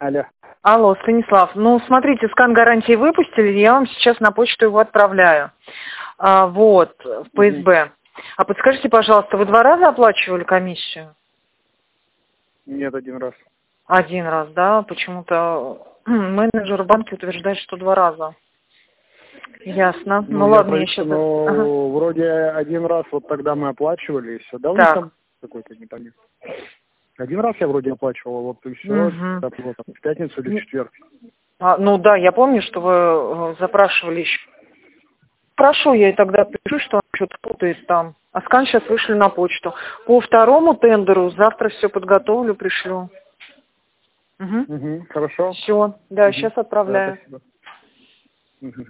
Алло. Алло, Станислав. Ну, смотрите, скан гарантии выпустили, я вам сейчас на почту его отправляю. Вот, в ПСБ. А подскажите, пожалуйста, вы 2 раза оплачивали комиссию? Нет, 1 раз. 1 раз, да? Почему-то менеджер в банке утверждает, что 2 раза. Ясно. Ну ладно, я сейчас... Ага. Вроде 1 раз вот тогда мы оплачивали, и все. Да, у них Так. там какой-то непонятный. 1 раз я вроде оплачивал, вот и все. Угу. В пятницу или в четверг. Ну да, я помню, что вы запрашивали еще. Хорошо, я и тогда пишу, что он что-то путает там. А скан сейчас вышли на почту. По 2-му тендеру завтра все подготовлю, пришлю. Угу. Хорошо. Все, да, сейчас отправляю. Да, спасибо.